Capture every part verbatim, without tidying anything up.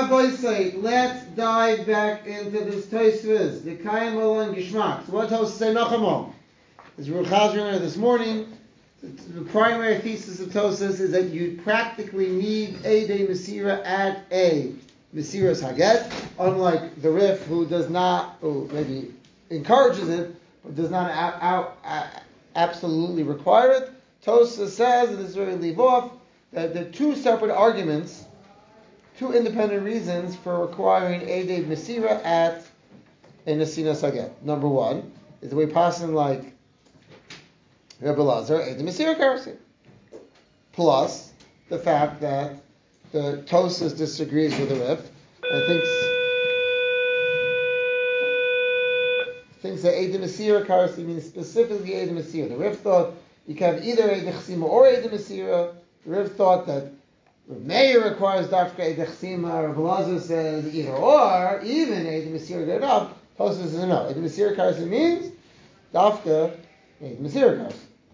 Rabbi, let's dive back into this Tosfos. The Kayim Alon Gishmak. So what Tosfos say Nachamon? As Ruch Hazar this morning, the primary thesis of Tosfos is that you practically need Eidei Mesira at a Mesiras Haget, unlike the Rif, who does not, who maybe encourages it, but does not out, out, out, absolutely require it. Tosfos says, and this is where we leave off, that there are two separate arguments, two independent reasons for requiring Eidei Mesira at a Nesinas Haget. Number one is the way passing like Rebbe Lazar, Eidei Mesira Karasi. Plus the fact that the Tosfos disagrees with the Rif and thinks thinks that Eidei Mesira Karasi means specifically Eidei Mesira. The Rif thought you can have either Eidei Chesima or Eidei Mesira. The Rif thought that Rav Meir requires Dafka Eidei Chesima. Rav Lazar says either or, even Eidei Mesira good enough. Tosfos says no. Eidei Mesira Karasi means Dafka Eidei Mesira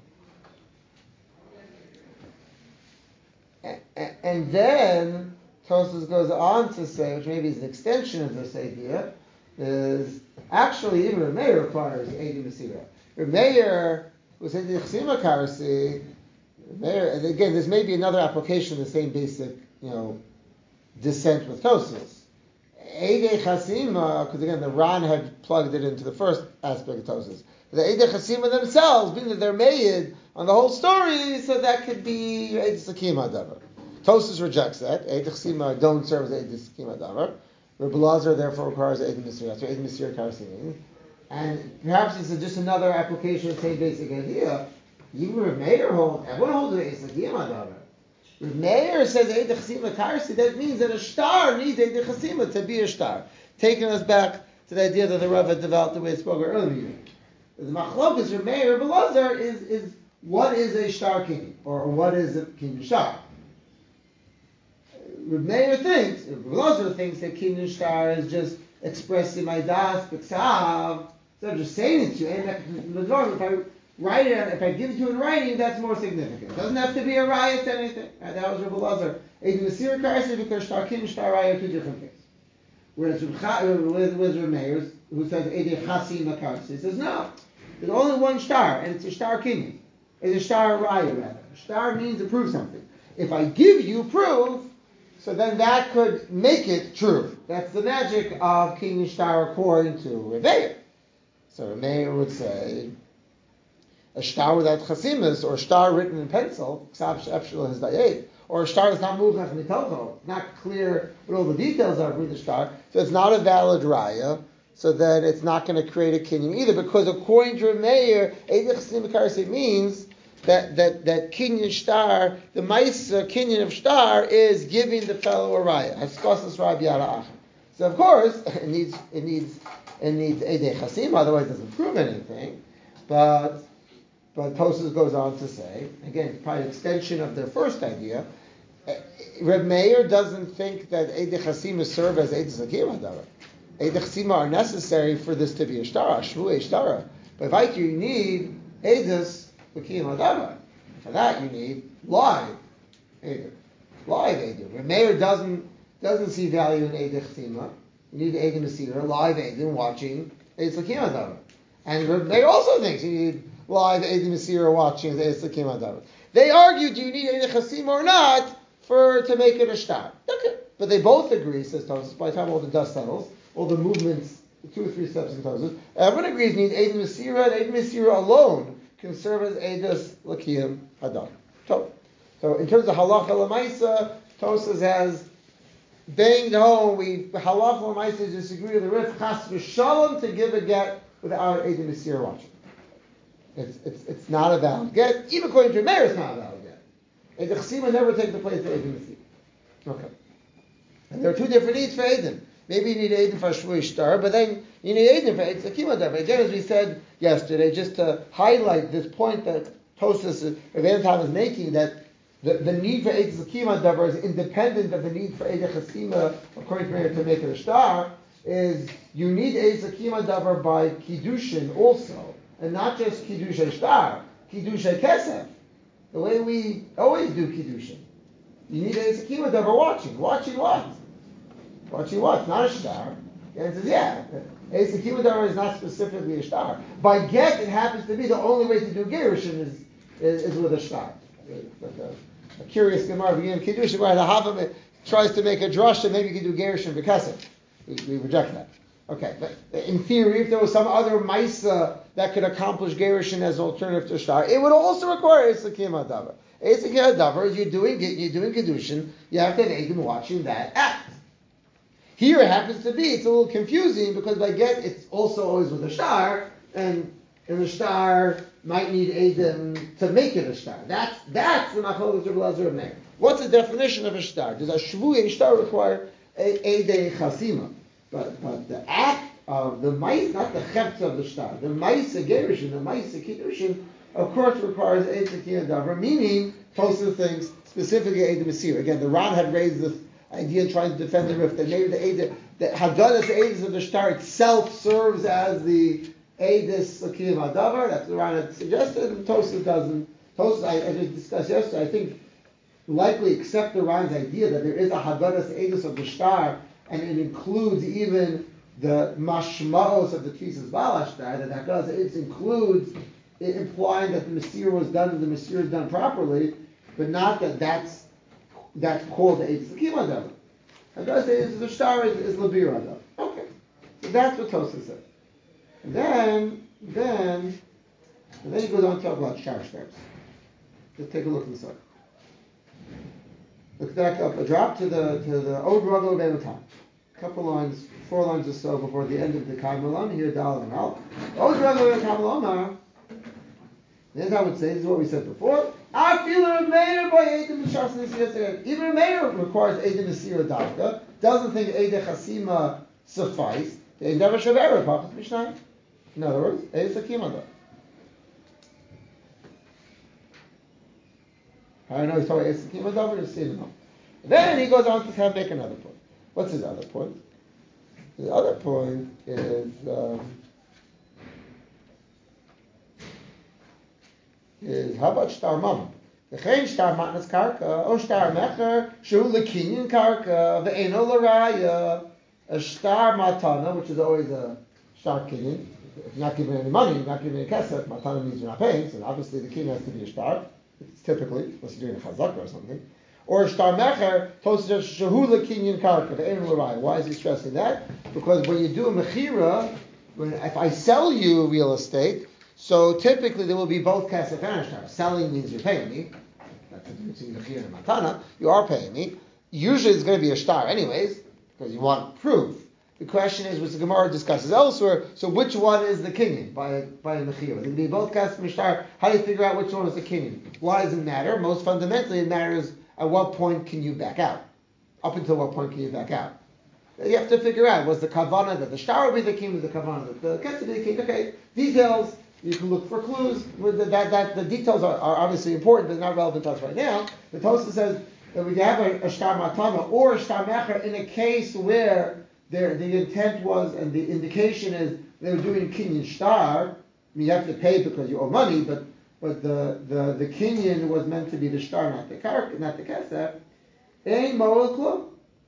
Karasi. And then Tosfos goes on to say, which maybe is an extension of this idea, is actually even Rav Meir requires Eidei Mesira. Rav Meir, who said the Chesima Karasi, Meir, and again, this may be another application of the same basic, you know, dissent with Tosfos. Eidei Chesima, because again, the Ran had plugged it into the first aspect of Tosfos. The Eidei Chesima themselves, being that they're made on the whole story, so that could be Eidei Sakim Hadavar. Tosfos rejects that. Eidei Chesima don't serve as Eidei Sakim Hadavar. Rebbe Lazar therefore requires Eidei Mesira. That's what Eidei Mesira Karasi means. And perhaps it's just another application of the same basic idea. Even Rav Meir holds, everyone holds Eidei Sakim Hadavar. Rav Meir says Eidei Chesima Karasi, that means that a star needs Eidei Chesima to be a star. Taking us back to the idea that the Rav had developed the way it spoke earlier. The Machlokas Rav Meir, Rebbe Lazar is, is what is a star kinyan, or what is a kinyan star? Rav Meir thinks, Rebbe Lazar thinks that kinyan star is just expressing my das, b'ksav, so I'm just saying it to you, and if I write it, if I give it to you in writing, that's more significant. It doesn't have to be a riot to anything. Right? That was Rebbe Lazar. Eidei Mesira Karasi, because star kinyan star riot are two different things. Whereas with, with Rav Meir, who says Eidei Chesima Karasi, says no. There's only one star, and it's a star kinyan. It's a star raya, rather. A star means to prove something. If I give you proof, so then that could make it true. That's the magic of kinyan star according to Rav Meir. So Rav Meir would say, a star without chasimas, or a star written in pencil, or a star that's not muchach mitocho, not clear what all the details are for the star, so it's not a valid raya, so then it's not going to create a kinyan either, because according to Rav Meir, Eidei Chesima Karasi means that, that, that kinyan star, the maisa kinyan of star, is giving the fellow a raya. Haskosas Rabbi Yara Achim. So of course, it needs, it needs, it needs Eidei Chesima, otherwise it doesn't prove anything, but But Tosfos goes on to say, again, probably an extension of their first idea, Reb Meir doesn't think that Eidei Chesima serve as Eidei Sakim Hadavar. Eidei Chesima are necessary for this to be a shtara, shvuei shtara. But if I you need Eidei Sakim Hadavar. For that you need live Eidei. Live Eidei. Reb Meir doesn't, doesn't see value in Eidei Chesima. You need Eidei Mesira, live Eidei, watching Eidei Sakim Hadavar. And Reb Meir also thinks you need live Eidei Mesira watching the Eidei Sakim Hadavar. They argue, do you need Eidei Chesima or not for to make it a shtar? Okay. But they both agree, says Tosfos, by the time all the dust settles, all the movements, two or three steps in Tosfos, everyone agrees you need Eidei Mesira, and Eidei Mesira alone can serve as Eidei Sakim Hadavar. So, so in terms of halacha l'maisa, Tosfos has banged home, we halacha l'maisa disagree with the Rif chas v'shalom to give a get without Eidei Mesira watching. It's, it's, it's not a valid get. Even according to Meir, it's not a valid get. Eidei Chesima never take the place of Eidei Mesira. Okay. And there are two different needs for Eidin. Maybe you need Eidin for a shvuei shtar, but then you need Eidin for Eidei Sakim Hadavar. Again, as we said yesterday, just to highlight this point that Tosfos Rav is making, that the, the need for Eidei Sakim Hadavar is independent of the need for Eidei Chesima, according to Meir, to make it a shtar, is you need Eidei Sakim Hadavar by Kiddushin also. And not just Kiddushay Shtar, Kiddushay Kesef. The way we always do Kiddushin. You need Eidei Sakim Hadavar watching. Watching what? What she wants, not a star. And it says, yeah, Eisa Kimadar is not specifically a star. By get, it happens to be the only way to do Gerushin is, is, is with a star. Like a, a curious Gemara, beginning of Kiddushin, where the Havamit tries to make a drush, and maybe you can do Gerushin Bekassim. We, we reject that. Okay, but in theory, if there was some other Maisa that could accomplish Gerushin as an alternative to a star, it would also require Eisa Kimadar. Eisa Kimadar is you're doing, you're doing Kiddushin, you have to have Eidim watching that act. Here it happens to be, it's a little confusing because by get it's also always with a star, and, and the star might need Eidim to make it a star. That's that's the Machlokes Reb Elazar and Meir. What's the definition of a star? Does a shvuah star require Eidei Chasima? But but the act of the mice, not the chefts of the star, the mice gerushin, the mice kiddushin, of course requires Eidei Kimadar, meaning Tosafot thinks specifically Eidei Masir. Again, the Ran had raised this idea trying to defend the Rif that maybe the Eidei, the Haggadah, the Eidus of the star itself serves as the Eidus Kimadar. That's what the Ran had suggested, and Tosafot doesn't. Tosafot, I, I just discussed yesterday, I think likely accept the Ran's idea that there is a Haggadah Eidus of the star, and it includes even the mashmaos of the Tfisas Baal Ashtar, that Haggadah Eidus includes it implying that the Masir was done and the Masir is done properly, but not that that's that's called the Eidus Kimadar. Haggadah Eidus of the star is, is Labir Adam. Okay, so that's what Tosafot said. And then, then, and then he goes on to talk about Shtar Shtaros. Let's take a look inside. Look back up, a drop to the to the Od Rago Be'Mutam. A couple lines, four lines or so before the end of the Kaimalam, here Dal and Al. Od Rago Be'Mutam Lomar. Then I would say, this is what we said before. Even a mayor requires Eidem Masira Davka, doesn't think Eidem Chasima suffice. They never should ever Pachas Mishnah. In other words, Eidem Kimadar. I don't know, he's talking about Eidem Kimadar, we'll see in a moment. Then he goes on to have make another point. What's his other point? The other point is um, is how about Shtar Mama? The Chayin Shtar Matnas Karka, or Shtar Mecher, Shu Lekinyan Karka, Ve'eno L'Raya, a Shtar Matana, which is always a Shtar Kinyan. If you're not giving any money, you're not giving any kesef, Matana means you're not paying, so obviously the Kinyan has to be a Shtar. It's typically, unless you're doing a Chazaka or something. Or Shtar Mecher, Tosafot Shehu Lekinyan Karka, Ve'eno L'Raya. Why is he stressing that? Because when you do a Mechira, when, if I sell you real estate, so typically there will be both kesef and shtar. Selling means you're paying me. That's the difference between mechira and matana. You are paying me. Usually it's going to be a shtar anyways, because you want proof. The question is, which the Gemara discusses elsewhere, so which one is the kinyan by, by a mechira? Is it going to be both kesef and shtar? How do you figure out which one is the kinyan? Why does it matter? Most fundamentally it matters at what point can you back out. Up until what point can you back out? You have to figure out, was the kavanah that the shtar will be the king, was the kavanah that the kesef will be the king? Okay, details. You can look for clues. That, that, that, the details are, are obviously important, but not relevant to us right now. The Tosafot says that we have a, a shtar matana or a shtar mecher in a case where there, the intent was and the indication is they were doing kinyan shtar. I mean, you have to pay because you owe money, but but the the, the kinyan was meant to be the shtar, not the kark, not the kesef. Ein moel klum.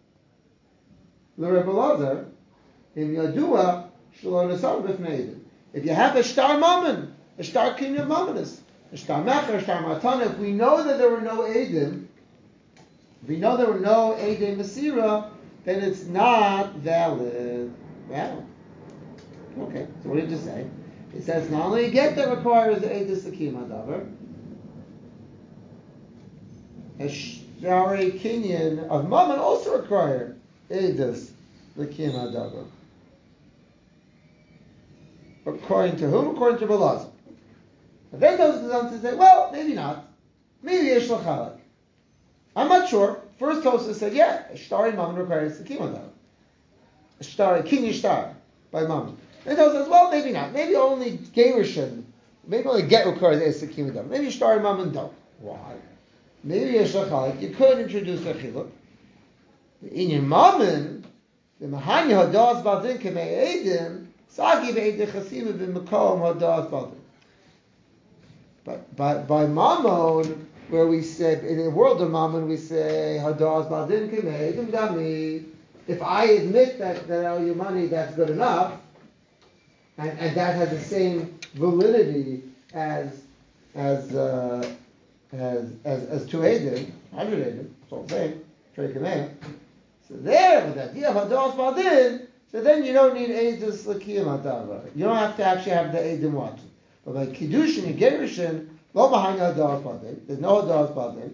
L'Reb Elazar im yadua shelo nasal b'fnei. If you have a shtar mammon, a shtar kinyan mammonis, a shtar mecher, a shtar matana, if we know that there were no edim, if we know there were no edim masira, then it's not valid. Well, okay. So what did you say? It says not only a get that requires edus l'kiyum hadavar, a shtar kinyan of mammon also require edus l'kiyum hadavar. According to whom? According to Belazar. And then those Tosafot say, well, maybe not. Maybe Yesh L'Chalak. I'm not sure. First Tosafot said, yeah, a shtar in Mammon requires the Kimadar. A shtar, a kinyan shtar by Mammon. Then Tosafot says, well, maybe not. Maybe only Gerushin, maybe only get requires the Kimadar. Maybe shtar in Mammon don't. Why? Maybe Yesh L'Chalak. You could introduce a chiluk. In your Mammon, the Mahanya Hadas Badin Kemei Edim, but by, by Mammon, where we say, in the world of Mammon, we say, Hadas Badin Kemei Edim Dami. if I admit that, that I owe you money, that's good enough, and, and that has the same validity as as uh, as as, as two Eidim, hundred Eidim, it's all the same, Trey Kameh. So there, with that idea of Hadas Badin, so then you don't need Eidus Lakiyam Hadava. You don't have to actually have the Eidim watching. But by Kiddushin and Gerushin, Lo Mahang Hadas Badin, there's no Hadas Badin.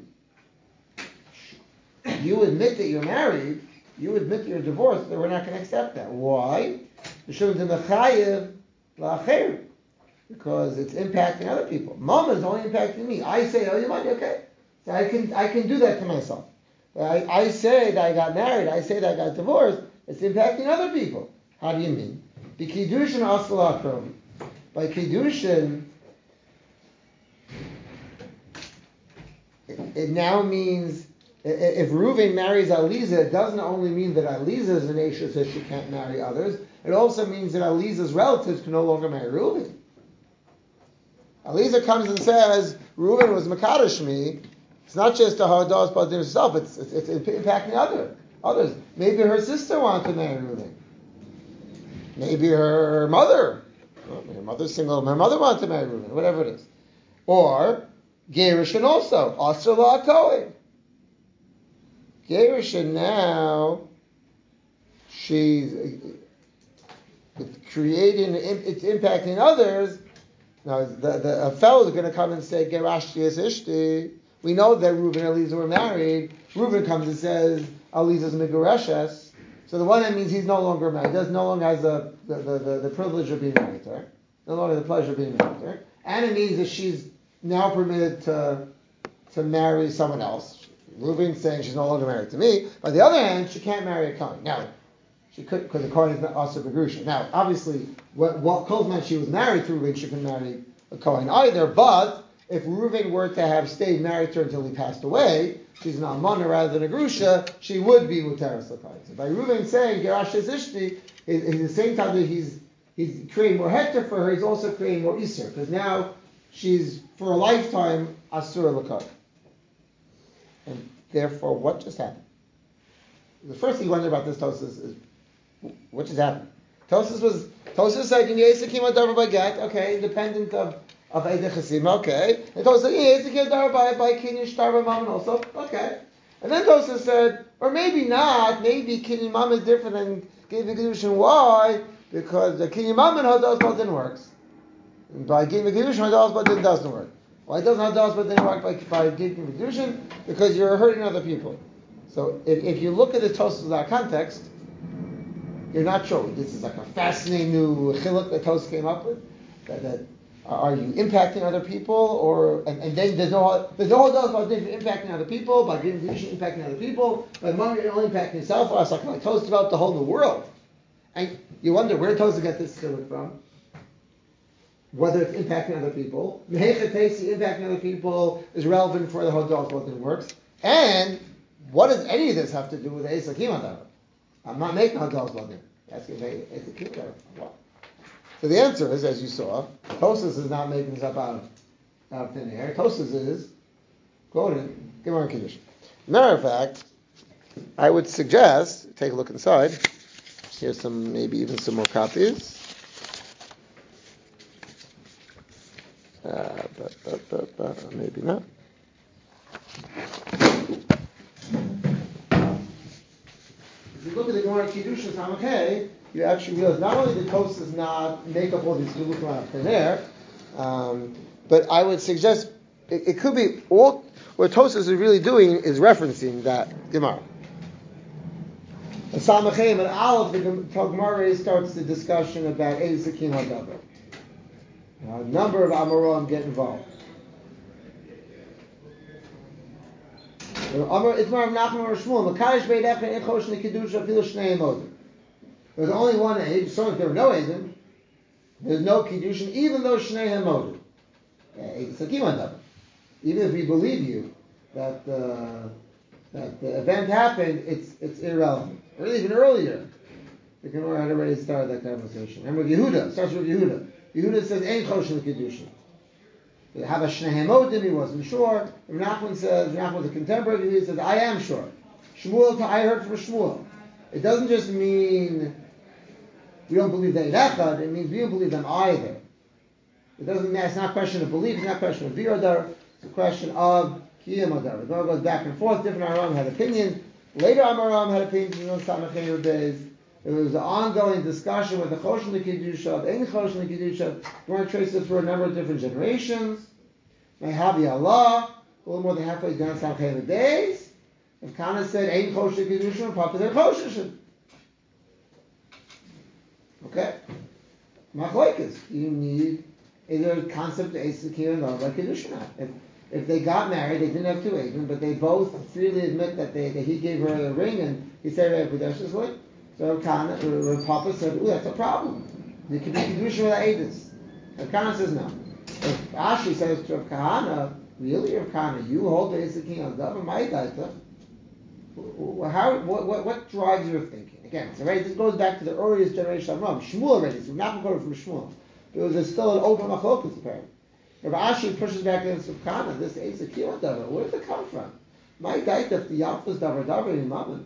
You admit that you're married, you admit that you're divorced, that we're not going to accept that. Why? Because it's impacting other people. Mama is only impacting me. I say, oh, you money, okay. So I can I can do that to myself. I, I say that I got married, I say that I got divorced, it's impacting other people. How do you mean? The Kiddushin Asal HaKrom. By Kiddushin, it, it now means, if Reuven marries Aliza, it doesn't only mean that Aliza is an Asher, so she can't marry others, it also means that Aliza's relatives can no longer marry Reuven. Aliza comes and says, Reuven was Makadosh me. It's not just a Hadas Badin herself, it's, it's, it's impacting other, others. Maybe her sister wanted to marry Reuven. Maybe her mother, well, her mother's single, her mother wanted to marry Reuven, whatever it is. Or, Gerushin also, Asr La Kohen. Gerushin now, she's it's creating, it's impacting others. Now, the, the, a fellow is going to come and say, Gerashti es ishti. We know that Reuben and Eliezer were married. Reuben comes and says, Eliezer's Megoreshes. So the one that means he's no longer married. He does no longer has the, the, the, the, the privilege of being married to her. No longer the pleasure of being married to her. And it means that she's now permitted to, to marry someone else. Reuben's saying she's no longer married to me. But on the other hand, she can't marry a Kohen. Now, she could, because the Kohen is not also Begrusha. Now, obviously, what, what Kovman she was married to Reuben, she couldn't marry a Kohen either. But if Reuven were to have stayed married to her until he passed away, she's an almana rather than a grusha, she would be muteres l'kayim. So by Reuven saying Gerash es ishti, is at the same time that he's he's creating more hektar for her, he's also creating more iser, because now she's for a lifetime asur l'kayim. And therefore, what just happened? The first thing you wonder about this Tosas is what just happened. Tosas was Tosas said in Yesakim Adavar by get, okay, independent of of Eidei Chesima, okay. And Tosas said, yeah, Yesakim Adavar by by Kinyan Shtar Mammon also, okay. And then Tosas said, or maybe not, maybe Kinyan Mammon is different than Giving Kedushin. Why? Because the Kinyan Mammon Hadas Badin works. And by Giving Kedushin, Hadas Badin doesn't work. Why doesn't Hadas Badin work by, by Giving Kedushin? Because you're hurting other people. So if, if you look at the Tosas in that context, you're not sure. This is like a fascinating new chiluk that Tosas came up with. That, that are you impacting other people, or and, and then there's no there's no Hadas Badin impacting other people by Giving Kedushin impacting other people by money you're only impacting yourself. Or it's like like Tosas developed the whole new world, and you wonder where Tosas get this chiluk from. Whether it's impacting other people, impacting other people is relevant for the Hadas Badin works, and what does any of this have to do with Eisa Kimadar? I'm not making Hadas Badin. That's Eisa Kimadar. What? So the answer is, as you saw, Tosas is not making this up out of, out of thin air. Tosas is quoted Gemara Kiddush. Matter of fact, I would suggest take a look inside. Here's some, maybe even some more copies. Uh, but, but, but, but, maybe not. If you look at the Gemara Kiddush and Samachay, you actually realize not only did Tosas not make up all these Gulukim out of thin air, um, but I would suggest it, it could be all what Tosas is really doing is referencing that Gemara. And Samachay and Aleph, the Gemara starts the discussion about Eizakim Hadavar. A number of Amorim get involved. There's only one age, so if there were no Eidim, there's no Kiddushin, even though Shnei Modim. Even if we believe you that uh, that the event happened, it's it's irrelevant. Or even earlier, the Gemara had already started that conversation. Remember Yehuda, starts with Yehuda. Yehuda says, Ein Choshen Kiddushin. They have a Shnei Modim, he wasn't sure. Rav Nachman says, Rav Nachman was a contemporary, he says, I am sure. Shmuel, I heard from Shmuel. It doesn't just mean we don't believe they echad, it means we don't believe them either. It doesn't matter, it's not a question of belief, it's not a question of viradar, it's a question of kiyam adar. The Gemara goes back and forth, different Aram had opinions. Later Amaram had opinions in those Samachei days. There was an ongoing discussion with the Choshen L'Kiddusha, the Ein Choshen L'Kiddusha. The Gemara traces it through a number of different generations. Mehavi Allah, a little more than halfway down Samachei days. If Kana said Ein Choshen L'Kiddusha, Papa said Choshen. Okay? Machlokes. You need, is there a concept of Eisakir and Lava Kiddusha? If if they got married, they didn't have two Eidim, but they both freely admit that they that he gave her the ring and he said it Kedusha. So Kana, or Papa said, "Ooh, that's a problem. You can be Kedusha without Eidim." And Kana says no. If Ashi says to Rav Kahana, really, Rav Kahana, you hold the Eisakir and Lava, my daita. How? What, what? What drives your thinking? Again, it's already, this goes back to the earliest generation of Ram. Shmuel already. So we're not going from Shmuel. There was still an open machlokas apparently. Rav Ashi pushes back against Rav Kahana. This is a kiyot davar. Where does it come from? My daita, if the yafas davar davar in Mammon.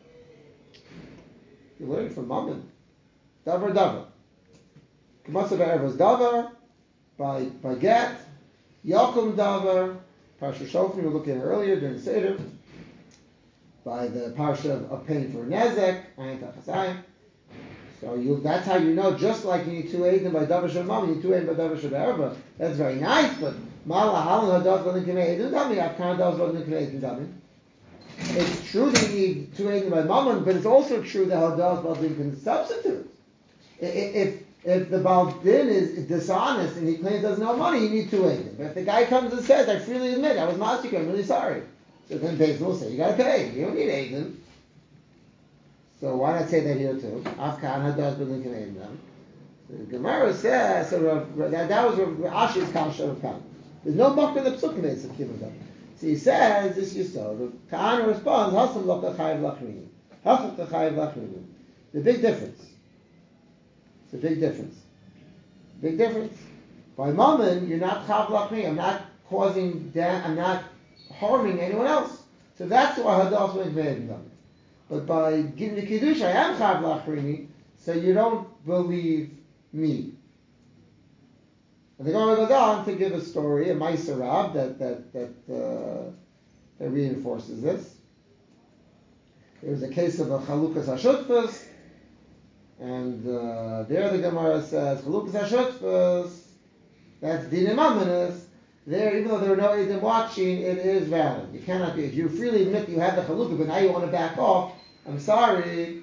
You learn from Mammon. Davar davar. K'masav erev was davar by by get. Yakum davar. Parsha Shofim we were looking at earlier during Seder. By the parsha of, of paying for nezek, ayin tachasayim. So you, that's how you know, just like you need two eidim by davar shemam, you need two eidim by davar sheberba. That's very nice, but mala halal hadas v'adin k'mei eidim dami, avkan hadas v'adin k'mei eidim dami. It's true that you need two eidim by mammon, but it's also true that hadas v'adin can substitute. If if the Baal Din is dishonest and he claims there's no money, you need two eidim. But if the guy comes and says, I freely admit, I was masik, I'm really sorry. So then Beis will say, you got to pay. You don't need eidim. So why not say that here too? Afkan hadas b'din k'mei eidim. The Gemara says so Rav, that, that was Rav Ashi's kasha of Kahana. There's no makar in the psukim base of kibbutz. So he says this yisod. Kahana responds, Hasam loka chayiv lachrini. Hafuk chayiv lachrini. The big difference. It's a big difference. Big difference. By mammon, you're not chav lachrini. I'm not causing da- I'm not harming anyone else. So that's why hadas went made. But by giving the kiddush, I am chav lachrini, so you don't believe me. And the Gemara goes on to give a story, a Ma'aser Rab that that that uh, that reinforces this. There was a case of a chalukas hashutfus, and uh, there the Gemara says chalukas hashutfus. That's dinim amanis. There, even though there were no eidim watching, it is valid. You cannot be, if you freely admit you had the chalukah, but now you want to back off, I'm sorry.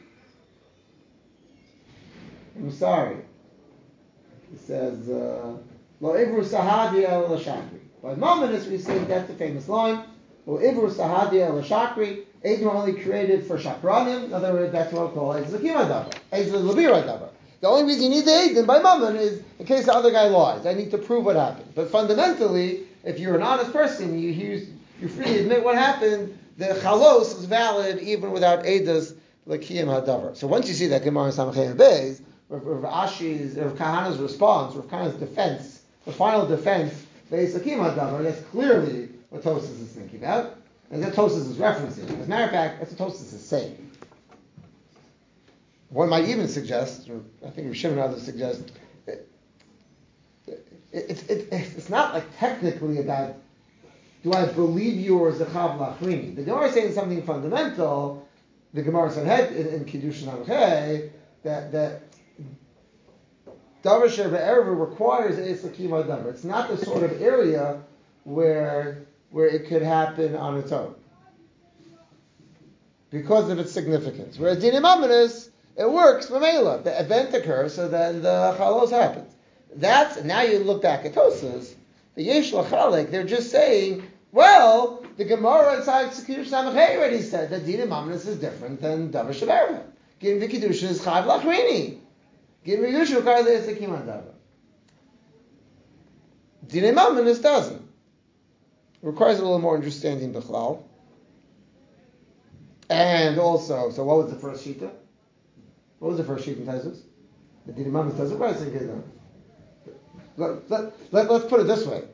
I'm sorry. He says, Lo ivru sahadi el shakri. By Maimonides, we say that's the famous line. Lo ivru sahadi el shakri. Eidim are only created for shakranim. In other words, that's what we call eidim l'kima davar. Eidim l'bira davar. The only reason you need the eidim by Mammon is in case the other guy lies. I need to prove what happened. But fundamentally, if you're an honest person, you use, you freely admit what happened, the chalos is valid even without eidas l'kiyam hadavar. So once you see that Gemara Samachei Beis, Rav Ashi's, Rav Kahana's response, Rav Kahana's defense, the final defense, based l'kiyam hadavar, that's clearly what Tosas is thinking about, and that Tosas is referencing. As a matter of fact, that's what Tosas is saying. One might even suggest, or I think Rav Shimon and others suggest, it, it, it, it's not like technically about, do I believe you or is the chav lachrini? The Gemara is saying something fundamental. The Gemara said in, in Kiddushin Hamchei that that davar she'erev requires a sakima davar. It's not the sort of area where where it could happen on its own because of its significance. Whereas dinim amanis, it works, Mamela. The event occurs, so then the chalos happens. That's, now you look back at Tosas, the Yesh Lachalek, they're just saying, well, the Gemara inside Kiddush Samachei already said that Dinim Amanis is different than Davar Sheberva. Giving the Kiddush is Chav Lachrini. Giving the Kiddush requires the Esakim on Davar. Dinim Amanis doesn't. It requires a little more understanding B'chlal. And also, so what was the first Shita? What was the first sheet in Taisus? The Dinim Amanis doesn't require the Esakim. Let, let, let, let's put it this way.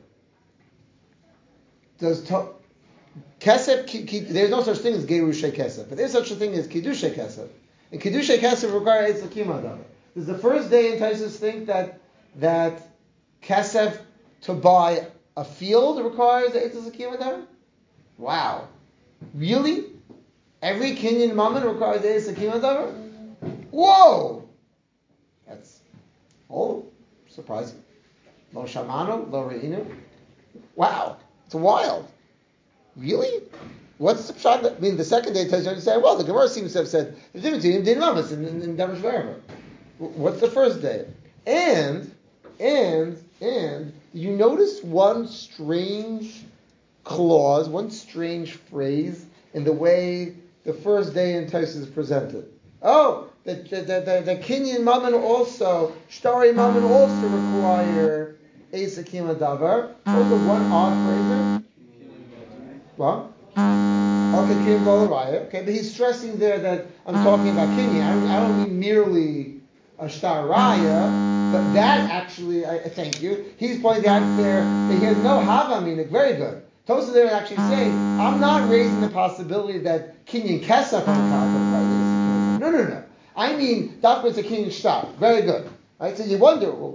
Does to, Kesef, ki, ki, there's no such thing as Gerushay Kesef, but there's such a thing as Kiddushay Kesef. And Kedusha Kesef require Eitz L'Kima Davar. Does the first day in Taisus think that that Kesef to buy a field requires Eitz L'Kima Davar? Wow. Really? Every Kenyan Mammon requires Eitz L'Kima Davar? Whoa! That's oh surprising. Lo Shamano, Lo Re'inu. Wow. It's wild. Really? What's the pshat? I mean, the second day tells you to say, well, the Gemara seems to have said the difference between Din Mamas and, and, and Davar Shverva. What's the first day? And, and, and, you notice one strange clause, one strange phrase in the way the first day in Tais is presented. Oh, the the the, the Kenyan Mammon also, Shtari Mammon also require Eitz L'Kima Davar. What was the one odd phrase there? What? Okay, Kenyan Golaraya. Okay, but he's stressing there that I'm talking about Kenyan. I don't, I don't mean merely a Shtar Raya, but that actually, I, thank you, he's pointing out there that he has no Hava meaning. Very good. Tosa there actually saying, I'm not raising the possibility that Kenyan Kesef on the concept. No, no, no. I mean, that was a Kenyan Shtar. Very good. Right? So you wonder, well,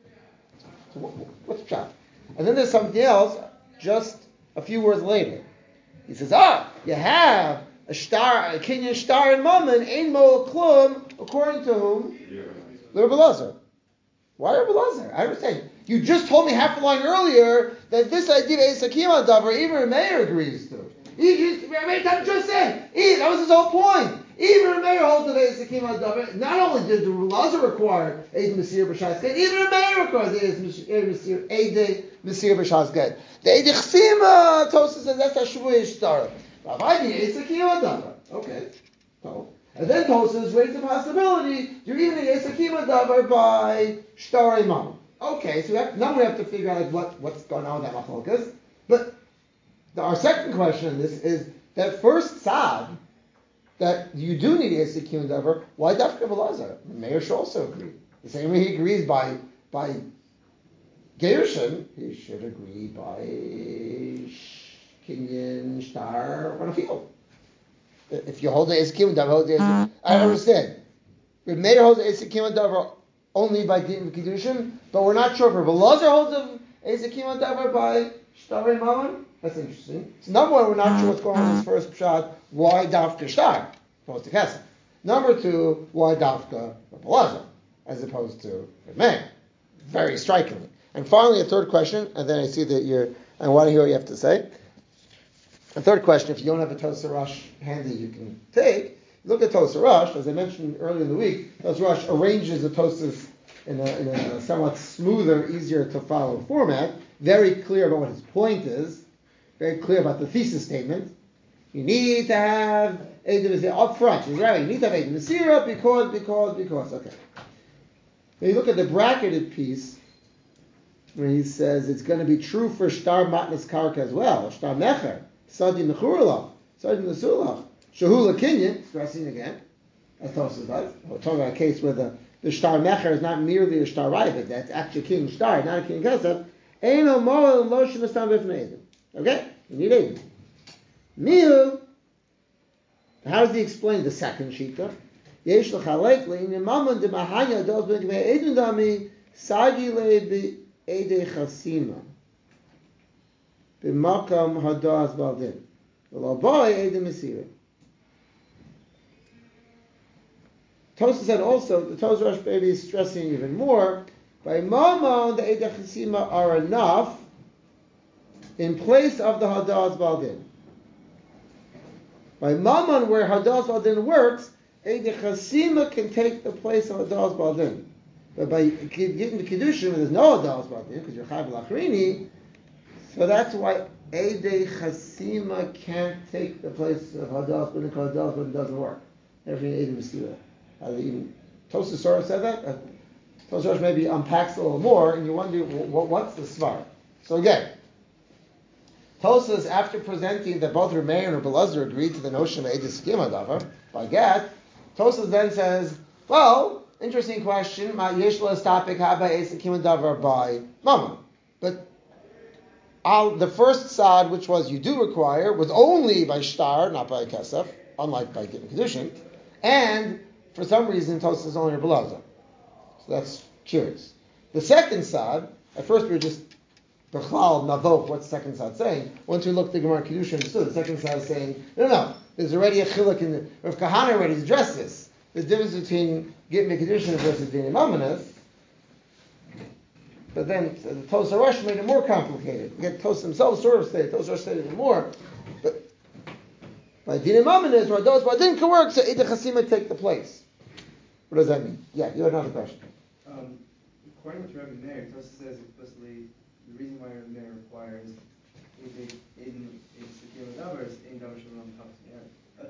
so what, what's the shot? And then there's something else, just a few words later. He says, ah, you have a star, a Kenyan star in Mammon, Ein Mo Klum, according to whom? Rabbi Lazar. Why Rabbi Lazar? I understand. You just told me half a line earlier that this idea of Eitz L'Kima Davar, even Meir agrees to. That just said. That was his whole point. Even Meir holds that Eitz L'Kima Davar. Not only did the Lazar require Eid Mesir B'Shas Ged, even Meir requires Eid Mesir B'Shas Ged. The Eid Chsima, Tosa says that's a Shvuah Shtar. I mean Eitz L'Kima Davar. Okay. So, and then Tosa raised the possibility you're even Eitz L'Kima Davar by Shtar Imam. Okay, so we have, now we have to figure out like what, what's going on with that machlokas. But the, our second question on this is that first tzad, that you do need Eitz L'Kima Davar, why Dafka Belazar? Meir should also agree. The same way he agrees by by Gershon, he should agree by Kenyan Shtar on a field. If you hold the Eitz L'Kima Davar, hold the Eitz, I understand. If Meir holds the Eitz L'Kima Davar only by Din Kiddushin, but we're not sure if Rabbi Lazar holds the Eitz L'Kima Davar by Shtar Mammon. That's interesting. So number one, we're not sure what's going on in this first shot. Why Dafka Shtar opposed to Kesef? Number two, why Dafka Rabbi Lazar as opposed to Meir? Very strikingly. And finally, a third question, and then I see that you're. I want to hear what you have to say. A third question, if you don't have a Tosa Rosh handy, you can take. Look at Tosa Rosh, as I mentioned earlier in the week. Tosa Rosh arranges the Tosas in a, in a somewhat smoother, easier to follow format. Very clear about what his point is. Very clear about the thesis statement. You need to have Eid Mesira up front. He's right. You need to have Eid Mesira because, because, because. Okay. When you look at the bracketed piece, where he says it's going to be true for Shtar Matnas Karka as well. Shtar Mecher, Sadi Mechuralach, Sadi Nesulach. Shahula Kinyan, stressing again, as Tosas does. We're talking about a case where the, the Shtar Mecher is not merely a Shtar Rai, but that's actually a King Shtar, not a King Kesef. Eino Moel and Lo Shemastam B'fnei Eidim. Okay? You need Eidim. Miu, how does he explain the second Shita? Yesh L'chalek Le'in Mammon de Mahanya Dos B'nei Eidim Dami Sagi Le B'Eidei Chasima B'Makam Hadas Baldin V'Lo Boi Eidim Mesira. Tosa said also, the Tosa Rosh maybe is stressing even more, by Mammon, the Eidei Chasima are enough in place of the Hadas Baldin. By Mammon, where Hadas Baldin works, Eidei Chasima can take the place of Hadas Baldin. But by getting the Kiddushin, where there's no Hadas Baldin, because you're Chayv L'Achrini, so that's why Eidei Chasima can't take the place of Hadas Baldin, because Hadas Baldin doesn't work. Everything Eidei Mesira. Uh, even Tosas Sora said that. Uh, Tosas Rosh maybe unpacks a little more, and you wonder what, what's the svar. So again, Tosas, after presenting that both Meir and Rabbi Lazar agreed to the notion of Eitz L'Kima Davar by Gat, Tosas then says, "Well, interesting question. Ma yesh lo topic haba Eitz L'Kima Davar by Mammon, but I'll, the first sad, which was you do require, was only by Shtar, not by Kesef, unlike by Gittin Kedushin, and for some reason, Tosfos is only Rebbe Elazar. So that's curious. The second side, at first we were just Bechlal, Navok, what's the second side saying? Once we looked at the Gemara Kedusha and understood, the second side is saying, no, no, there's already a chiluk in the, Rav Kahana already addressed this. There's a difference between Gittin Kedusha versus Dinim Amanis. But then so the Tosfos Rosh made it more complicated. Again, Tosfos himself sort of stated, Tosfos Rosh stated it more. But by Dinim Amanis, or those by Din can work, so Eid Chasima take the place. What does that mean? Yeah, you had another question. Um, according to Rabbi Meir, Tosfos says explicitly the reason why Rabbi Meir requires is in Sekiel Davar is in Davar Shalom Tachas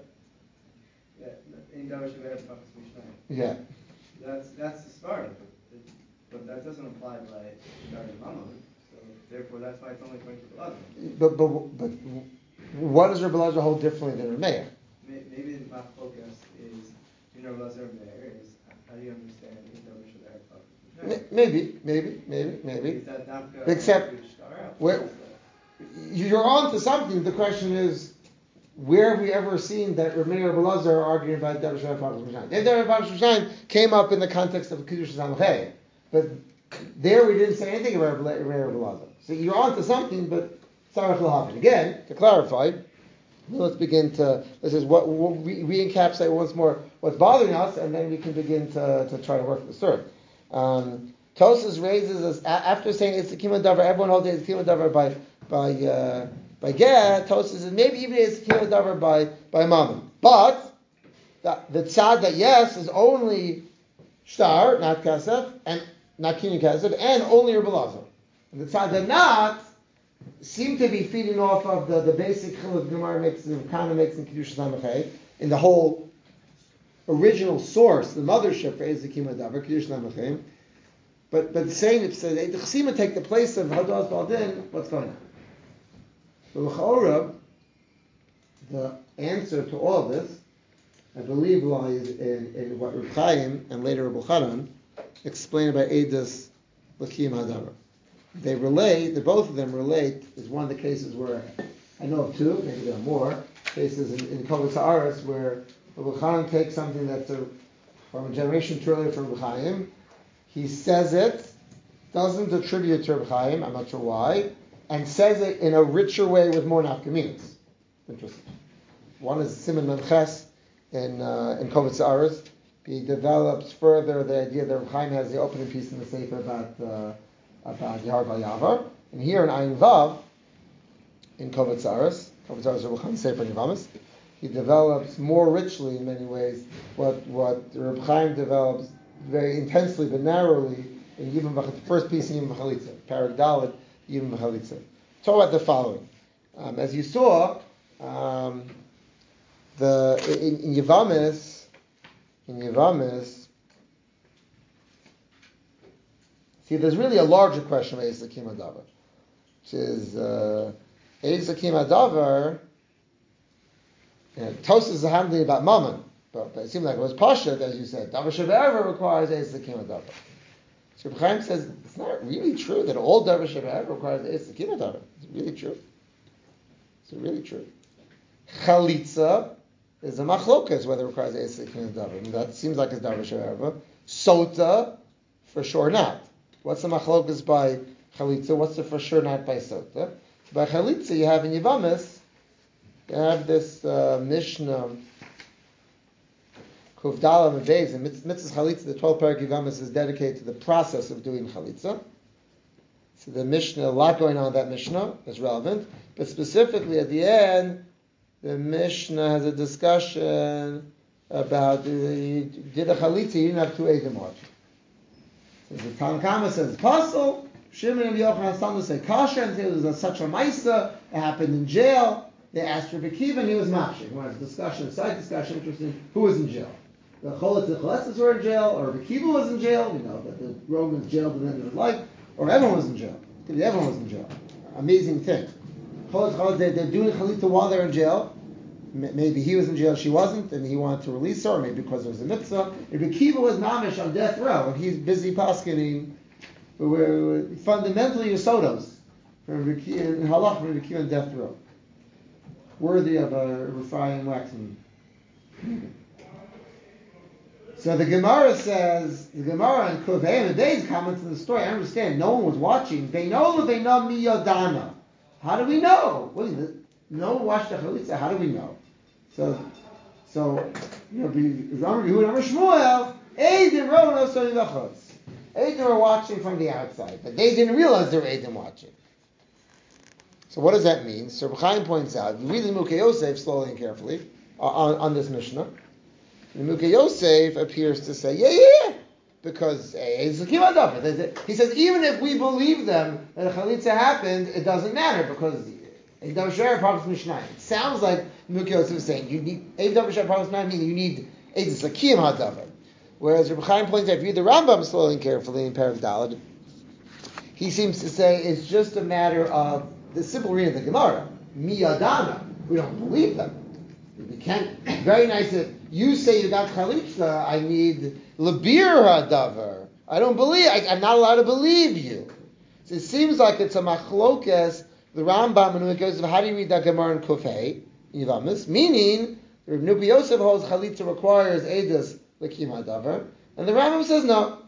Yeah, in Davar Shalom Tachas Mishnah. Yeah. That's that's the start, but, but that doesn't apply by Davar Mamon. So therefore, that's why it's only going to Belazar. But but but what does Rabbi Elazar hold differently than Rabbi Meir? Maybe the machlokas is you know Belazar and Meir is how do you understand in Davar Shalom Tachas Maybe, maybe, maybe, maybe. Is that Dafka Except, where, you're on to something. The question is, where have we ever seen that Rabbi Meir and Rabbi Elazar are arguing about Davar Shalom Tachas Mishnah? Davar Shalom Tachas Mishnah came up in the context of Kiddush Samachay, but there we didn't say anything about Rabbi Meir and Rabbi Elazar. So you're on to something, but Sarach L'Havin. Again, to clarify, let's begin to, this is what, what we re-encapsulate once more what's bothering us, and then we can begin to, to try to work this through. Um, Tosfos raises us after saying it's the Kima Davar. Everyone holds it's Kima Davar by by uh, by Get. Tosfos says maybe even it's Kima Davar by by Mammon. But the, the tzad that yes is only shtar, not kasef, and not kinyan kasef, and only Rebbe Elazar. And the tzad that not seem to be feeding off of the, the basic chiluk Gemara makes, the Kana makes in Kiddush Samachay, in the whole original source, the mothership for Ezekima Davar, Kiddush Samachay. But but saying it says the Chasima take the place of Hadas Baldin, what's going on? The L'chaora, the answer to all of this, I believe, lies in, in what Reb Chaim and later Reb Chanan explain about Eidos L'Kiyum Hadavar. They relate, the both of them relate, is one of the cases where, I know of two, maybe there are more, cases in, in Kovitz Haaretz where Reb Chanan takes something that's a, from a generation too earlier from Reb Chaim. He says it, doesn't attribute to Reb Chaim, I'm not sure why, and says it in a richer way with more nafkaminas. Interesting. One is Siman Memches in uh, in Kovitz Haaretz. He develops further the idea that Reb Chaim has the opening piece in the Sefer about uh, about Yehar Vayavar, and here in Ayin Vav in Kovitz Haaretz, Kovitz Haaretz Reb Chaim Sefer Nivamis, he develops more richly in many ways what what Reb Chaim develops very intensely but narrowly in Yibam V'Chalitza, the first piece in Yibam V'Chalitza, Parak Dalet, Yibam V'Chalitza. Talk about the following. Um, as you saw, um, the in, in Yevamis, in Yevamis, see, there's really a larger question of Eis Lakim Hadavar, which is uh, Eis Lakim Hadavar. Tosfos is handling about Mammon. But, but it seemed like it was Pasha, as you said. Davar Shebe'ever requires Eis L'Kiyum Hadavar. So Reb Chaim says it's not really true that all Davar Shebe'ever requires Eis L'Kiyum Hadavar. Is it really true? Is it really true? Chalitza is a machlokas whether it requires Eis L'Kiyum Hadavar. I mean, that seems like it's Davar Shebe'ever. Sota, for sure not. What's the machlokas by Chalitza? What's the for sure not by Sota? So by Chalitza you have in Yevamis, you have this uh, Mishnah Kuf Dalam and Beis, and Mitzvahs Chalitza, the twelfth parak Yevamis is dedicated to the process of doing Chalitza. So the Mishnah, a lot going on in that Mishnah is relevant, but specifically at the end, the Mishnah has a discussion about uh, you did a Chalitza, you didn't have two Eidim watching. So the Tanna Kama says Pasul, Shimon and Yochanan Stam say Kasha, and say there was such a Maisa, it happened in jail. They asked for Bekiva, and he was mafshir. He wanted a discussion, a side discussion, interesting, who was in jail. The Choletz and Choletzes were in jail, or Bekiva was in jail, you know, that the Romans jailed at the end of his life, or everyone was in jail. Could be everyone was in jail. Amazing thing. Choletz, Choletz, they, they're doing Chalitza while they're in jail. Maybe he was in jail, she wasn't, and he wanted to release her, or maybe because there was a mitzvah. If Bekiva was mamish on death row, and he's busy paskening, we're fundamentally Yosodos, in halach, for Bekiva on death row. Worthy of a refining waxing. So So the Gemara says, the Gemara and Kuvay and the days comments in the story, I understand, no one was watching. They know they know miyadana. How do we know? What is it? No one watched the chalitza. How do we know? So, so, you know, Yehuda Shmuel, Eidim Rono Soni Lachos. Eidim were watching from the outside, but they didn't realize they were Eidim watching. So what does that mean? So Reb Chaim points out, you read the Mukhe Yosef slowly and carefully uh, on, on this Mishnah. The Mukhe Yosef appears to say, yeah, yeah, yeah, because uh, he says, even if we believe them that a chalitza happened, it doesn't matter, because it sounds like Mukhe Yosef is saying, you need, meaning you need Eidus Lakim Hadavar. Whereas Reb Chaim points out, if you read the Rambam slowly and carefully in Perek Daled, he seems to say it's just a matter of the simple reading of the Gemara. Miyadana. We don't believe them. We can't. Very nice that you say you got chalitza. I need labir hadavar. I don't believe. I, I'm not allowed to believe you. So it seems like it's a machlokes. The Rambam and it goes of how do you read that Gemara in Kufay Yivamis? Meaning, Reb Nupi Yosef holds chalitza requires edus lakim hadavar, and the Rambam says no.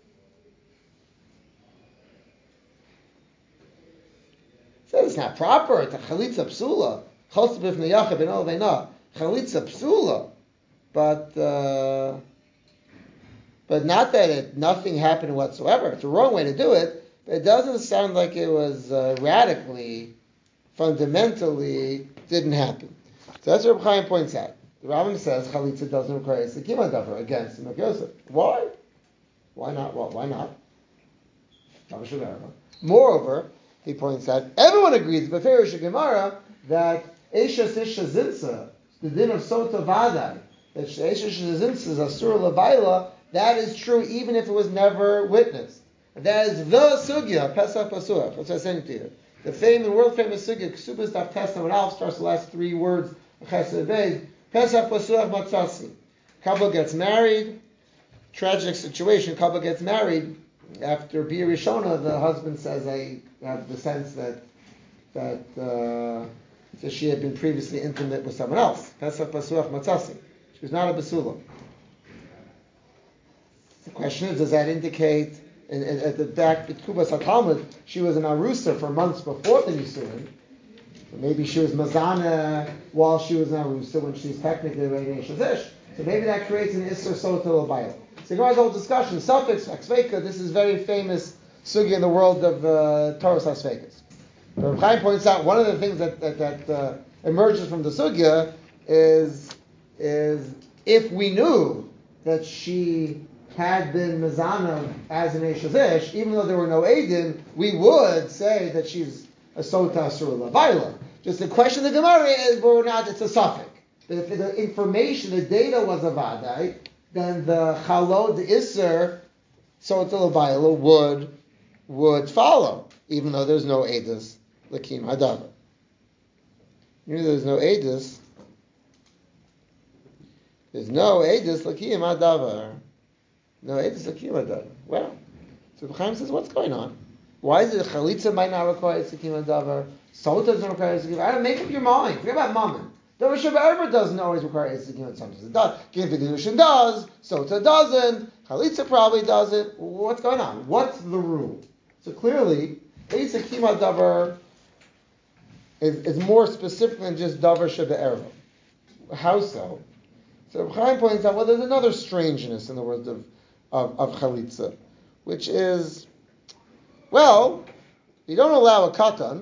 Says it's not proper. It's a chalitza psula. Chalitza b'fnei yachid and all they know. Chalitza psula, but uh, but not that it nothing happened whatsoever. It's a wrong way to do it. But it doesn't sound like it was uh, radically, fundamentally didn't happen. So that's what Reb Chaim points out. The Rambam says chalitza doesn't require a sekima davar against Mukhe Yosef. Why? Why not? Well, why not? Moreover, he points out, everyone agrees, Beferish Gemara, that Eisha Sisha Zinsa, the din of Sota Vadai, that Eisha Sisha Zinsa is Asur Labaila, that is true even if it was never witnessed. That is the Sugya, Pesach Pasuach, that's what I'm saying to you. The famous, world famous Sugya, Ksubas Daf Testa, when Alf starts the last three words, Chesed Beis, Pesach Pasuach Matzasi. Couple gets married, tragic situation, couple gets married, after Bia Rishona, the husband says, I have the sense that that uh, that she had been previously intimate with someone else. Pesach Pasuach Matzasi. She was not a Basula. The question is, does that indicate, in, in, at the back, B'tkubas HaTalmud, she was an Arusa for months before the Yisurin. Maybe she was Mazana while she was an Arusa, when she's technically ready to Shazish. So maybe that creates an Isser Sota L'Bayil. So Gemara's whole discussion, Suffix, Aksveka, this is very famous sugi in the world of uh, Torah Asvekas. Reb Chaim points out one of the things that that, that uh, emerges from the sugya is is if we knew that she had been mezana as an Eshazish, even though there were no Eidim, we would say that she's a Sota Asur L'Bayla. Just the question of the Gemara is whether or not it's a suffix. If the information, the data was a Vadai, then the Chalod, the Isser, Sota L'Bayla would would follow, even though there's no Edus Lakim Hadavar. You know there's no Edus. There's no Edus Lakim Hadavar. No Edus Lakim Hadavar. Well, so the Chaim says, what's going on? Why is it Chalitza might not require Lakim Hadavar? Sota doesn't require Lakim Hadavar. Make up your mind. Forget about Mammon. Davar Shabbat doesn't always require Lakim Hadavar. Sometimes it does. Giving does. Sota doesn't. Chalitza probably doesn't. What's going on? What's the rule? So clearly, Eis Hakim HaDavar is, is more specific than just Davar Shebe'erev. How so? So Reb Chaim points out, well, there's another strangeness in the words of, of, of Chalitza, which is, well, you don't allow a Katan,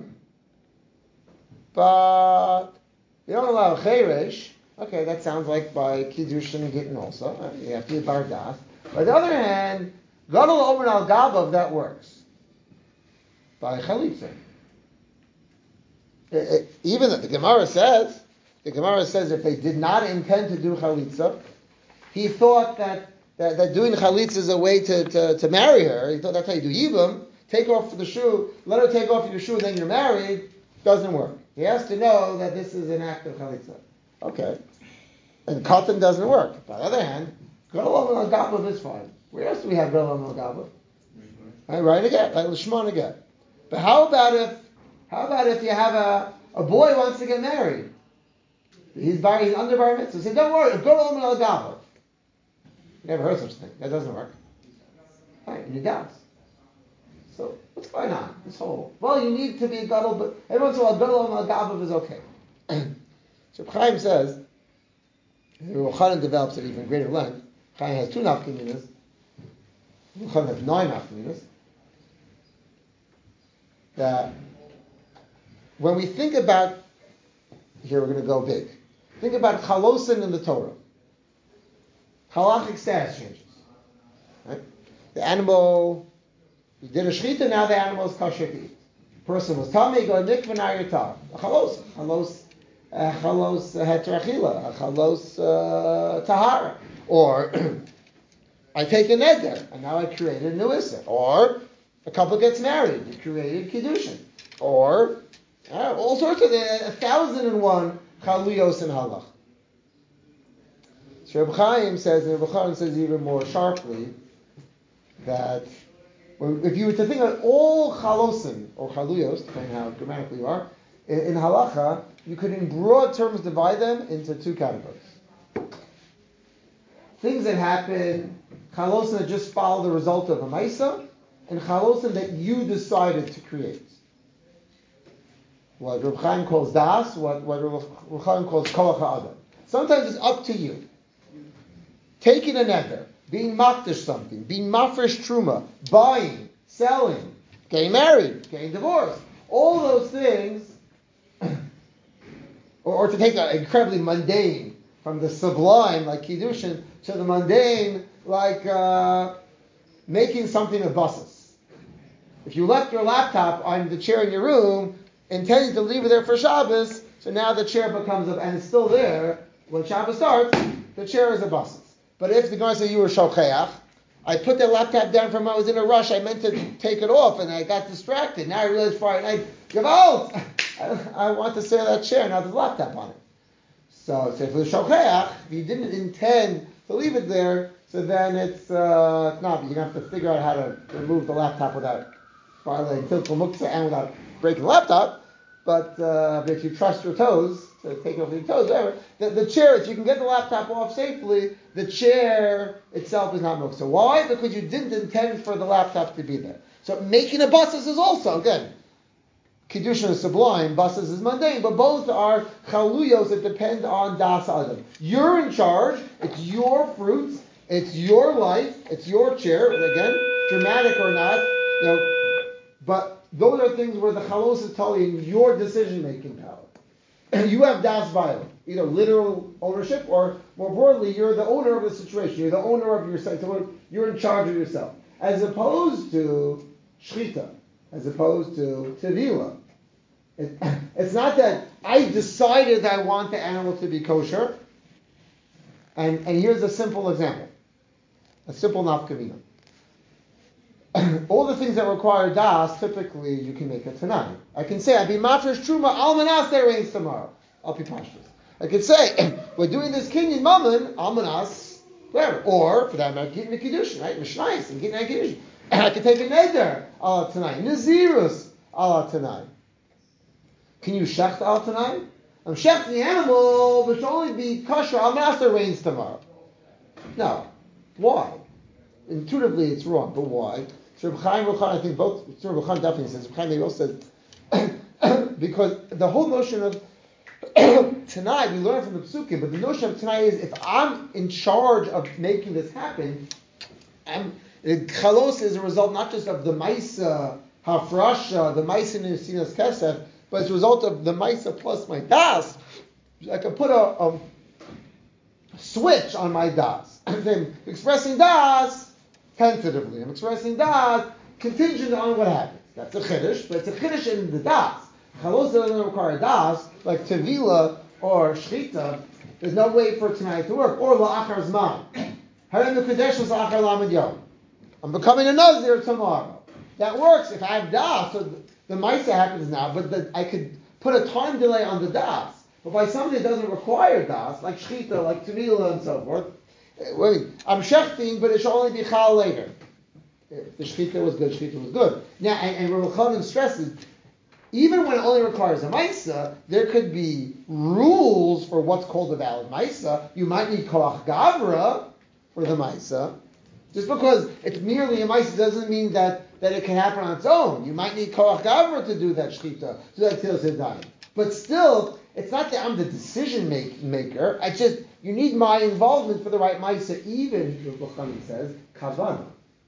but you don't allow a Cheresh. Okay, that sounds like by Kiddushin and Gittin also. You have to be Bar Das. On the other hand, Gadol Omer Al Gabav, that works. By Chalitza. It, it, even the Gemara says, the Gemara says if they did not intend to do Chalitza, he thought that, that, that doing Chalitza is a way to, to, to marry her. He thought that's how you do Yibam. Take off the shoe, let her take off your shoe and then you're married. Doesn't work. He has to know that this is an act of Chalitza. Okay. And Katan doesn't work. On the other hand, Gadol Omer Al Gabav is fine. Where else do we have Gadol Omer Al Gabav? Right, right again, like Lishmon again. But how about if, how about if you have a, a boy who wants to get married? He's bar, he's under bar mitzvah. Say, don't worry, go to Omer Al Gabav. Never heard such a thing. That doesn't work. Right, and you doubt. So what's going on? This whole well, you need to be a gadol, but every once in a while, gadol on a gabav is okay. So Chaim says, Chaim develops at even greater length. Chaim has two nafkaminas. Chaim has nine nafkaminas. That when we think about, here we're going to go big. Think about chalosin in the Torah. Halachic status changes. Right? The animal, you did a shechita, now the animal is kosher to eat. Person was tamei, go to mikveh, now you're tar. A chalos, chalos, a chalos heterachila, a chalos uh, tahara. Or, I take a neder, and now I created a new issa. Or, a couple gets married, you created kiddushin. Or, uh, all sorts of, a thousand and one chaluyos and halach. So Reb Chaim says, and Reb Chaim says even more sharply, that when, if you were to think of all chalosim, or chaluyos, depending how grammatically you are, in, in halacha, you could in broad terms divide them into two categories. Things that happen, chalosim that just follow the result of a maisa, and chalosim that you decided to create. What Reb Chaim calls das, what, what Reb Chaim calls koach ha'adam. Sometimes it's up to you. Taking a neder, being makdish something, being mafresh truma, buying, selling, getting married, getting divorced. All those things, or, or to take an incredibly mundane, from the sublime, like kiddushin, to the mundane, like uh, making something of buses. If you left your laptop on the chair in your room, intending to leave it there for Shabbos, so now the chair becomes, a, and it's still there, when Shabbos starts, the chair is a buses. But if the guy says you were shocheach, I put the laptop down from when I was in a rush, I meant to take it off and I got distracted. Now I realized Friday night, Gewalt! I, I want to sit on that chair, now there's a laptop on it. So, so if it was shocheach, if you didn't intend to leave it there, so then it's, uh, it's not, you're going to have to figure out how to remove the laptop without violating tilkul muktzah and without breaking the laptop. But, uh, but if you trust your toes, to take it off your toes, whatever, the, the chair, if you can get the laptop off safely, the chair itself is not muktzah. Why? Because you didn't intend for the laptop to be there. So making a buses is also, again, kiddushin is sublime, buses is mundane, but both are chaluyos that depend on das adam. You're in charge, it's your fruits, it's your life, it's your chair, again, dramatic or not, you know, but those are things where the chalos is telling your decision-making power. And you have das vayel, either literal ownership or, more broadly, you're the owner of the situation. You're the owner of yourself. You're in charge of yourself. As opposed to shchita, as opposed to tevila. It, it's not that I decided I want the animal to be kosher. And, and here's a simple example. A simple nafkamina. All the things that require das, typically you can make a tanai. I can say, I'll be mafresh truma, almanas that rains tomorrow. I'll be pashtus. I could say, we're doing this kinyan mammon, almanas, whatever. Or, for that matter, getting a kiddushin, right? Mishnais, and getting a kiddushin. I could take a neder, ala tanai. Nazirus, ala tanai. Can you shecht ala tanai? I'm shechting the animal, but should only be kosher, almanas that rains tomorrow. No. Why? Intuitively, it's wrong, but why? So Reb Chaim, Reb Chaim, I think both, Reb Chaim definitely says, Reb Chaim maybe also says, because the whole notion of tonight, we learn from the Psukim, but the notion of tonight is, if I'm in charge of making this happen, I'm, chalos is a result not just of the Maisa Hafrasha, the Maisa Nesinas Kesef, but it's a result of the Maisa plus my Das. I could put a, a switch on my Das. I'm expressing Das tentatively. I'm expressing das contingent on what happens. That's a chiddush, but it's a chiddush in the das. Chalos doesn't require das, like tevila or shchita. There's no way for tonight to work. Or la'achar zman. Harim l'kadesh was la'achar lamed yom. I'm becoming a nazir tomorrow. That works if I have das. So the, the maisa happens now, but the, I could put a time delay on the das. But by something that doesn't require das, like shchita, like tevila, and so forth, wait, I'm shechting, but it should only be chal later. If the shechita was good, shechita was good. Now, and, and Reb Chanan stresses, even when it only requires a maisa, there could be rules for what's called a valid maisa. You might need koach gavra for the Maisa. Just because it's merely a Maisa doesn't mean that, that it can happen on its own. You might need Koach Gavra to do that Shtita, to do that Tilas Yadayim. But still, it's not that I'm the decision make, maker. I just, you need my involvement for the right Maisa, even, the Bukhari says, Kavana.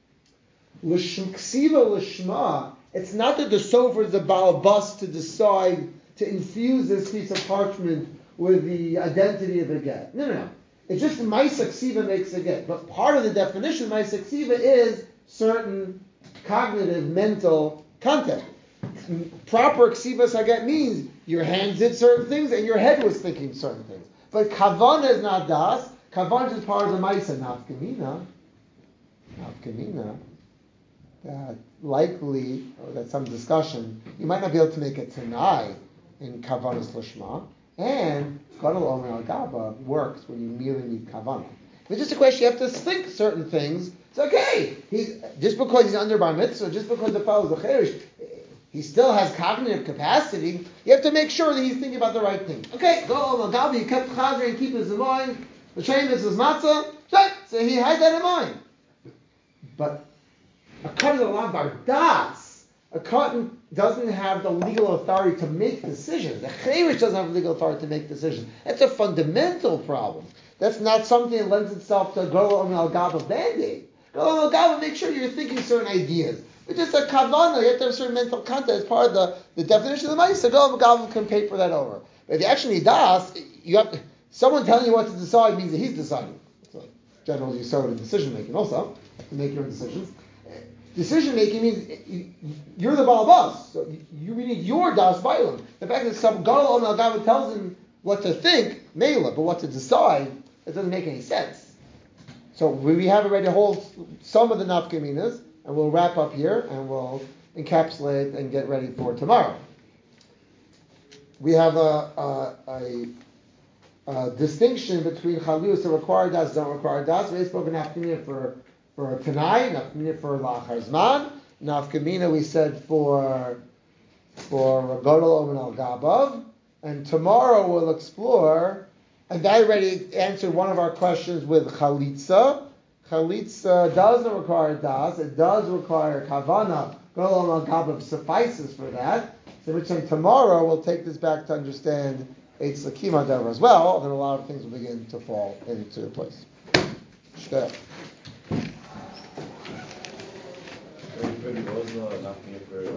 L'shmksiva l'shma, it's not that the sofer is the balabas to decide to infuse this piece of parchment with the identity of a get. No, no, no. It's just Maisa Ksiva makes a get. But part of the definition of Maisa Ksiva is certain cognitive, mental content. Proper Ksivas Haget means your hands did certain things and your head was thinking certain things. But Kavana is not Das. Kavana is part of the Maisa. Nafkamina. Nafkamina. That likely, or that's some discussion, you might not be able to make it Tanai in Kavanas Lashma. And Gadol Omer Al Gaba works when you merely need Kavana. It's just a question, you have to think certain things. It's okay. He's, just because he's under Bar Mitzvah, just because the fellow is a Cherish, he still has cognitive capacity. You have to make sure that he's thinking about the right thing. Okay, Gadol Omer Al Gaba, he kept Chazir and keep this in mind. The Shem is his matzah. So he had that in mind. But a Katan Alav Bar Das, a Katan doesn't have the legal authority to make decisions. The Cherish doesn't have the legal authority to make decisions. That's a fundamental problem. That's not something that lends itself to Gadol Omer Al Gaba Band-Aid. Gadol Omer Al Gaba, make sure you're thinking certain ideas. It's just a Kavana, you have to have certain mental content as part of the, the definition of the Ma'aseh. Gadol Omer Al Gaba can paper that over. But if you actually need Das, you have to, someone telling you what to decide means that he's deciding. So generally you start with decision making also, to make your own decisions. Decision making means you're the balabas, so you need your das bailam. The fact that some Gadol Omer Al Gaba tells him what to think, mela, but what to decide, it doesn't make any sense. So we have already a whole some of the nafkaminas, and we'll wrap up here and we'll encapsulate and get ready for tomorrow. We have a, a, a, a distinction between chalus that require das, don't require das. We spoke of nafkamina for for Tanai, nafkamina for Lachar Zman, nafkamina we said for for Gadol Omer Al Gabav, and tomorrow we'll explore. And I already answered one of our questions with chalitza. Chalitza doesn't require das; it does require kavana. Gadol Omer Al Gabav suffices for that. So we're saying tomorrow we'll take this back to understand Eitz Lakim Hadavar as well. Then a lot of things will begin to fall into place. Shkaya. Very good. What was the